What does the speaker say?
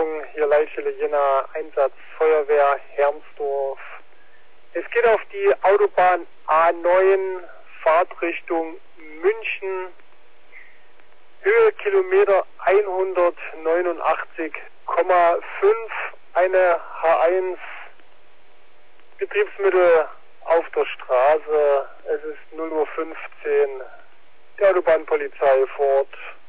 Achtung, hier Leitstelle Jena, Einsatz Feuerwehr Hermsdorf. Es geht auf die Autobahn A9, Fahrtrichtung München, Höhe Kilometer 189,5, eine H1, Betriebsmittel auf der Straße, es ist 0:15 Uhr, die Autobahnpolizei vor Ort.